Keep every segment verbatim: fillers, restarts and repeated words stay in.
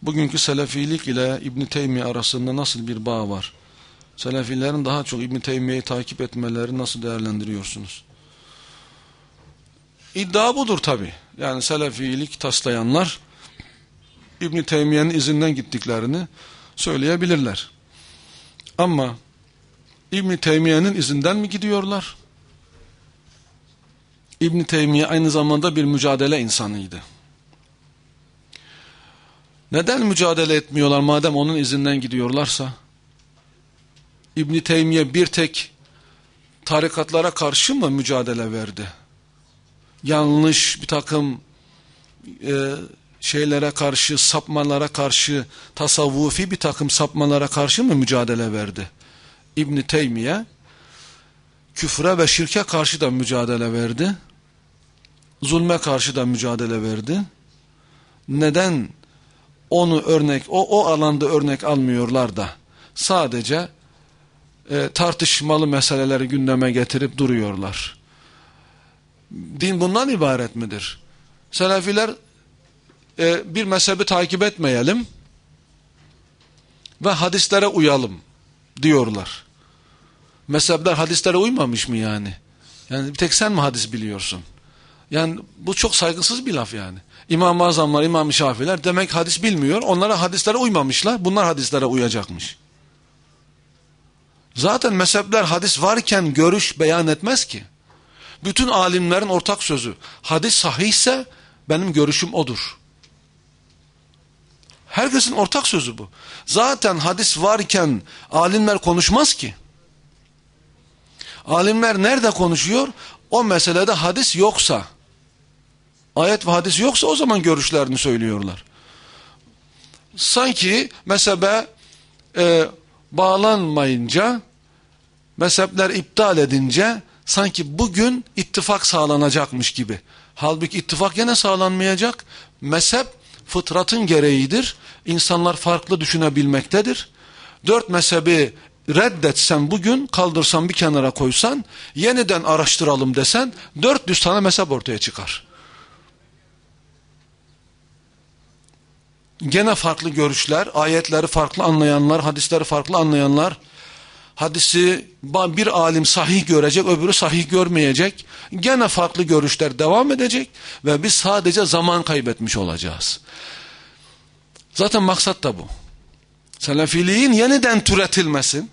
bugünkü Selefilik ile İbn Teymiye arasında nasıl bir bağ var? Selefilerin daha çok İbn Teymiye'yi takip etmeleri nasıl değerlendiriyorsunuz? İddia budur tabi. Yani Selefilik taslayanlar İbn Teymiye'nin izinden gittiklerini söyleyebilirler. Ama İbn Teymiye'nin izinden mi gidiyorlar? İbn Teymiye aynı zamanda bir mücadele insanıydı. Neden mücadele etmiyorlar madem onun izinden gidiyorlarsa? İbn Teymiye bir tek tarikatlara karşı mı mücadele verdi? Yanlış bir takım e, şeylere karşı, sapmalara karşı, tasavvufi bir takım sapmalara karşı mı mücadele verdi? İbn Teymiye küfre ve şirke karşı da mücadele verdi. Zulme karşı da mücadele verdi. Neden onu örnek, o, o alanda örnek almıyorlar da sadece e, tartışmalı meseleleri gündeme getirip duruyorlar? Din bundan ibaret midir? Selefiler e, bir mezhebi takip etmeyelim ve hadislere uyalım diyorlar. Mezhepler hadislere uymamış mı yani? Yani bir tek sen mi hadis biliyorsun? Yani bu çok saygısız bir laf yani. İmam-ı Azamlar, İmam-ı Şafiler demek hadis bilmiyor. Onlara hadislere uymamışlar. Bunlar hadislere uyacakmış. Zaten mezhepler hadis varken görüş beyan etmez ki. Bütün alimlerin ortak sözü. Hadis sahihse benim görüşüm odur. Herkesin ortak sözü bu. Zaten hadis varken alimler konuşmaz ki. Alimler nerede konuşuyor? O meselede hadis yoksa, ayet ve hadis yoksa o zaman görüşlerini söylüyorlar. Sanki mezhebe e, bağlanmayınca, mezhepler iptal edince sanki bugün ittifak sağlanacakmış gibi. Halbuki ittifak yine sağlanmayacak. Mezhep fıtratın gereğidir. İnsanlar farklı düşünebilmektedir. Dört mezhebi reddetsen bugün, kaldırsan bir kenara koysan, yeniden araştıralım desen dört yüz tane mezhep ortaya çıkar. Gene farklı görüşler, ayetleri farklı anlayanlar, hadisleri farklı anlayanlar, hadisi bir alim sahih görecek, öbürü sahih görmeyecek. Gene farklı görüşler devam edecek ve biz sadece zaman kaybetmiş olacağız. Zaten maksat da bu. Selefiliğin yeniden türetilmesi,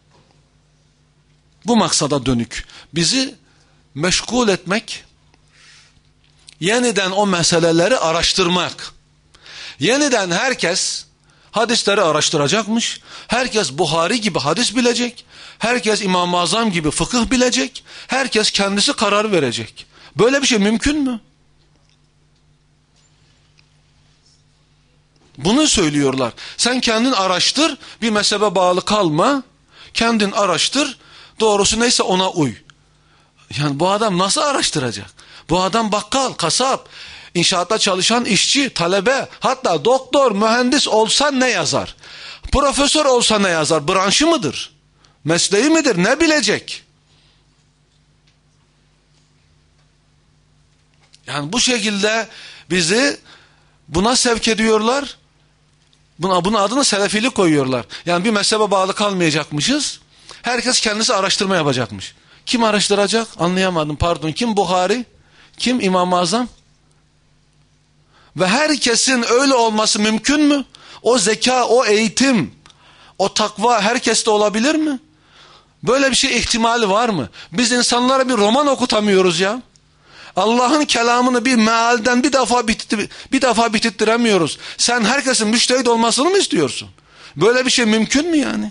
bu maksada dönük. Bizi meşgul etmek, yeniden o meseleleri araştırmak. Yeniden herkes hadisleri araştıracakmış. Herkes Buhari gibi hadis bilecek. Herkes İmam-ı Azam gibi fıkıh bilecek. Herkes kendisi karar verecek. Böyle bir şey mümkün mü? Bunu söylüyorlar. Sen kendin araştır, bir mezhebe bağlı kalma. Kendin araştır, doğrusu neyse ona uy. Yani bu adam nasıl araştıracak? Bu adam bakkal, kasap, inşaatta çalışan işçi, talebe, hatta doktor, mühendis olsa ne yazar? Profesör olsa ne yazar? Branşı mıdır? Mesleği midir? Ne bilecek? Yani bu şekilde bizi buna sevk ediyorlar. Buna, buna adını selefilik koyuyorlar. Yani bir mezhebe bağlı kalmayacakmışız. Herkes kendisi araştırma yapacakmış. Kim araştıracak? Anlayamadım, pardon. Kim Buhari? Kim İmam-ı Azam? Ve herkesin öyle olması mümkün mü? O zeka, o eğitim, o takva herkeste olabilir mi? Böyle bir şey ihtimali var mı? Biz insanlara bir roman okutamıyoruz ya. Allah'ın kelamını bir mealden bir defa bitir, bir defa bitirtiremiyoruz. Sen herkesin müştehit olmasını mı istiyorsun? Böyle bir şey mümkün mü yani?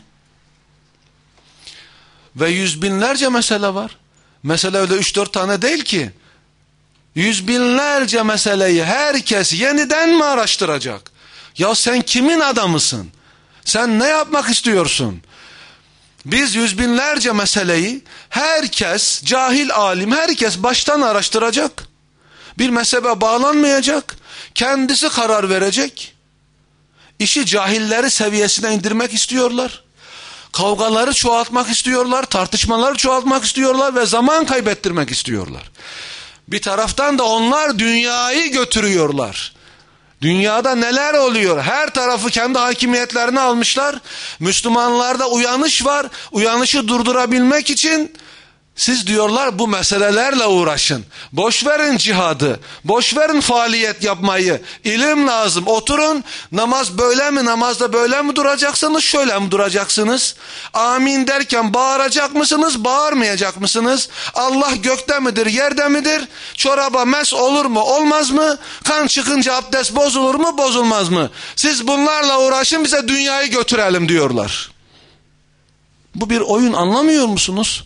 Ve yüz binlerce mesele var. Mesele öyle üç dört tane değil ki. Yüz binlerce meseleyi herkes yeniden mi araştıracak? Ya sen kimin adamısın? Sen ne yapmak istiyorsun? Biz yüz binlerce meseleyi herkes, cahil alim, herkes baştan araştıracak. Bir mezhebe bağlanmayacak. Kendisi karar verecek. İşi cahilleri seviyesine indirmek istiyorlar. Kavgaları çoğaltmak istiyorlar. Tartışmaları çoğaltmak istiyorlar ve zaman kaybettirmek istiyorlar. Bir taraftan da onlar dünyayı götürüyorlar. Dünyada neler oluyor? Her tarafı kendi hakimiyetlerine almışlar. Müslümanlarda uyanış var. Uyanışı durdurabilmek için siz diyorlar bu meselelerle uğraşın. Boş verin cihadı. Boş verin faaliyet yapmayı. İlim lazım. Oturun. Namaz böyle mi? Namazda böyle mi duracaksınız? Şöyle mi duracaksınız? Amin derken bağıracak mısınız? Bağırmayacak mısınız? Allah gökte midir? Yerde midir? Çoraba mes olur mu? Olmaz mı? Kan çıkınca abdest bozulur mu? Bozulmaz mı? Siz bunlarla uğraşın, bize dünyayı götürelim diyorlar. Bu bir oyun, anlamıyor musunuz?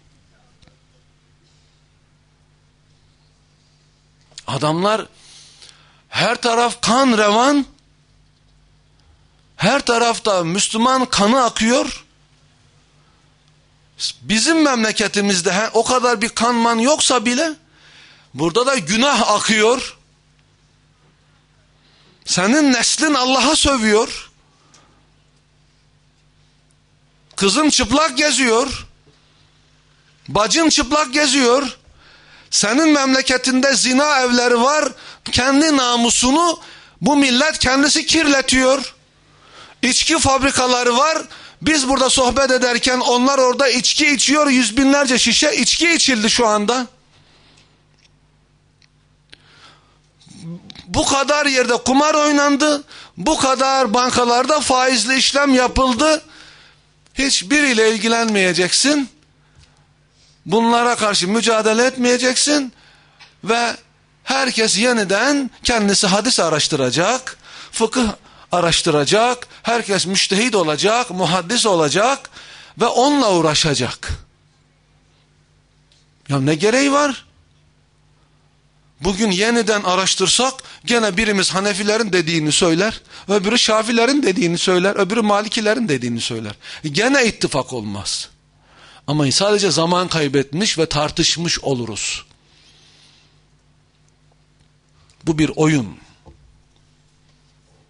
Adamlar her taraf kan revan, her tarafta Müslüman kanı akıyor. Bizim memleketimizde he, o kadar bir kanman yoksa bile burada da günah akıyor. Senin neslin Allah'a sövüyor. Kızın çıplak geziyor. Bacın çıplak geziyor. Senin memleketinde zina evleri var. Kendi namusunu bu millet kendisi kirletiyor. İçki fabrikaları var. Biz burada sohbet ederken onlar orada içki içiyor. Yüz binlerce şişe içki içildi şu anda. Bu kadar yerde kumar oynandı. Bu kadar bankalarda faizli işlem yapıldı. Hiçbiriyle ilgilenmeyeceksin. Bunlara karşı mücadele etmeyeceksin ve herkes yeniden kendisi hadis araştıracak, fıkıh araştıracak, herkes müştehid olacak, muhaddis olacak ve onunla uğraşacak. Ya ne gereği var? Bugün yeniden araştırsak gene birimiz Hanefilerin dediğini söyler, öbürü Şafilerin dediğini söyler, öbürü Malikilerin dediğini söyler. Gene ittifak olmaz. Ama sadece zaman kaybetmiş ve tartışmış oluruz. Bu bir oyun.